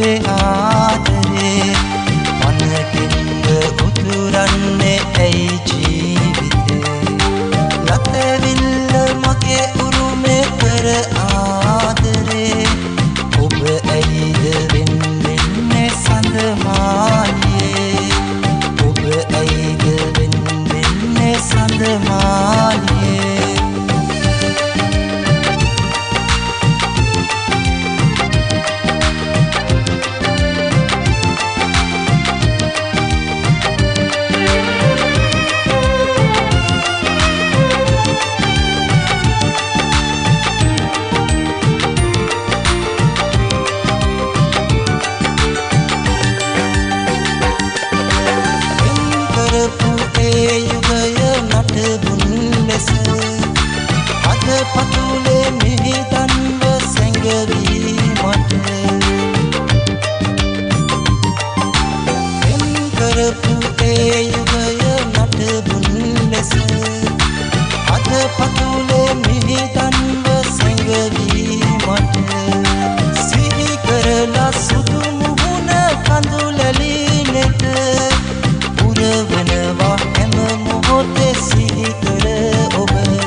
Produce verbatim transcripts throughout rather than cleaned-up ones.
ඔබේ ආදරේ මනකින්ද උතුරන්නේ ඇයි ජීවිතේ ලතවිල්ල මගේ උරුමේ කර ආදරේ ඔබ ඇයිද වෙන්නේ සඳ මාලියේ ඔබ ඇයිද වෙන්නේ සඳ මාලියේ පතුලේ මිහිදන්ව සැඟවීමට එම් කරපු ඒ යුගය නටබුන් ලෙස අද පතුලේ මිහිදන්ව සැඟවීමට සිහි කරලා සුදු මුහුණ කඳුලැලි නෙත පුරවනවා හැම මොහොතේ සිහි කර ඔබ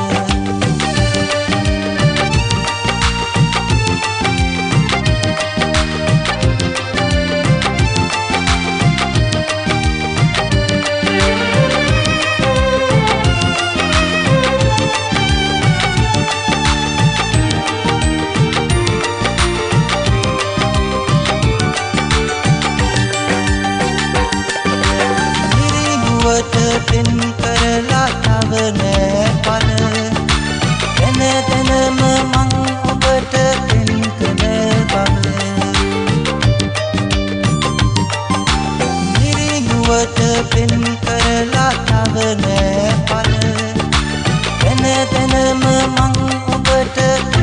පෙන් කරලා තව නෑ පල දැන දැනම මං ඔබට පෙන් කළ බව නිරිඟුවට පෙන් කරලා තව නෑ පල දැන දැනම මං ඔබට